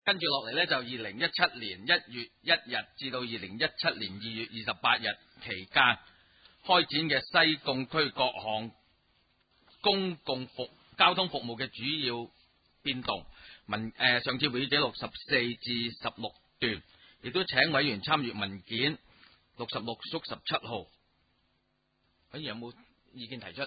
跟住落嚟呢，就2017年1月1日至到2017年2月28日期間開展嘅西貢區各項公共交通服務嘅主要變動。上次會議記錄14至16段，亦都請委員參閱文件66/17號。有冇意見提出？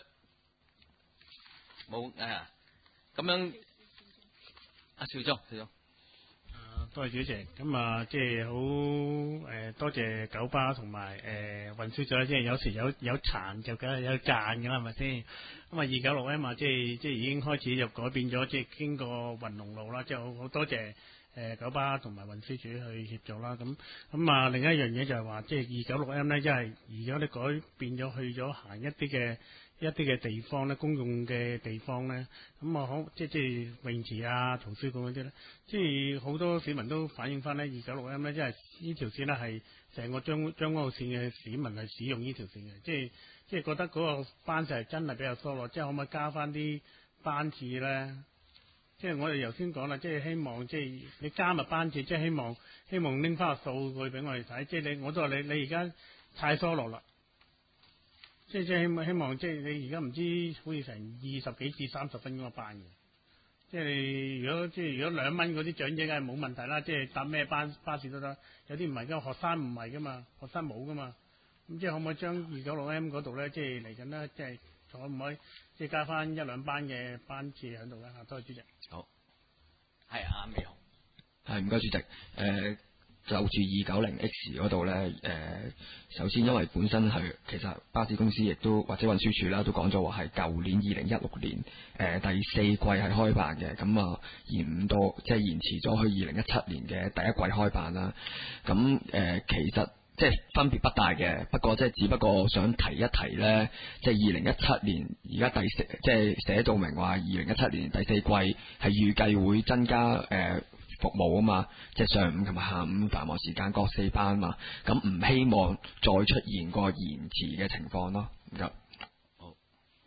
冇啊，咁樣阿邵總。 多謝主席，咁啊，即係好多謝九巴同埋運輸署，即係有時有殘就梗係有賺㗎啦，係咪先？咁啊296M啊，即係已經開始就改變咗，即係經過雲龍路啦，即係好多謝九巴同埋運輸署去協助啦。咁啊，另一樣嘢就係話，即係296M咧，因為而家都改變咗，去咗行一啲嘅地方咧，公用嘅地方咧，咁啊即係泳池啊、圖書館嗰啲咧，即係好多市民都反映翻咧296M咧，即係呢條線咧係成個將軍澳線嘅市民係使用呢條線嘅，即係覺得嗰個班次係真係比較疏落，即係可唔可以加翻啲班次咧？即係我哋頭先講啦，即係希望即係你加密班次，即係希望拎翻個數據俾我哋睇，即係我都話你而家太疏落啦。即係希望即係你而家唔知好似成20幾至30分鐘個班嘅，即係你如果2蚊嗰啲長者梗係冇問題啦，即係搭咩巴士都得。有啲唔係噶，學生唔係噶嘛，學生冇噶嘛。咁即係可唔可以將296M嗰度咧，即係嚟緊咧，即係可唔可以即係加翻1-2班嘅班次喺度咧？多謝主席。 好，係阿美雄。 係唔該主席。就住290X 嗰度呢，首先因為本身係其實巴士公司亦都或者運輸署啦都講咗話係舊年2016年第4季係開辦嘅，咁啊延遲咗去2017年嘅第1季開辦啦。咁其實即係分別不大嘅，不過即係只不過想提一提呢，即係2017年而家即係寫到明話2017年第4季係預計會增加服務啊嘛，即係上午同埋下午繁忙時間各4班嘛，咁唔希望再出現個延遲嘅情況咯。 好。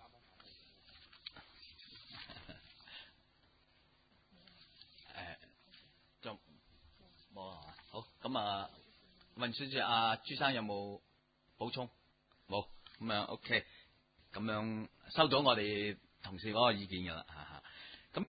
就冇啊？好，咁啊，運輸署阿朱生有冇補充？冇，咁樣 OK，咁樣收到我哋同事嗰個意見㗎啦嚇。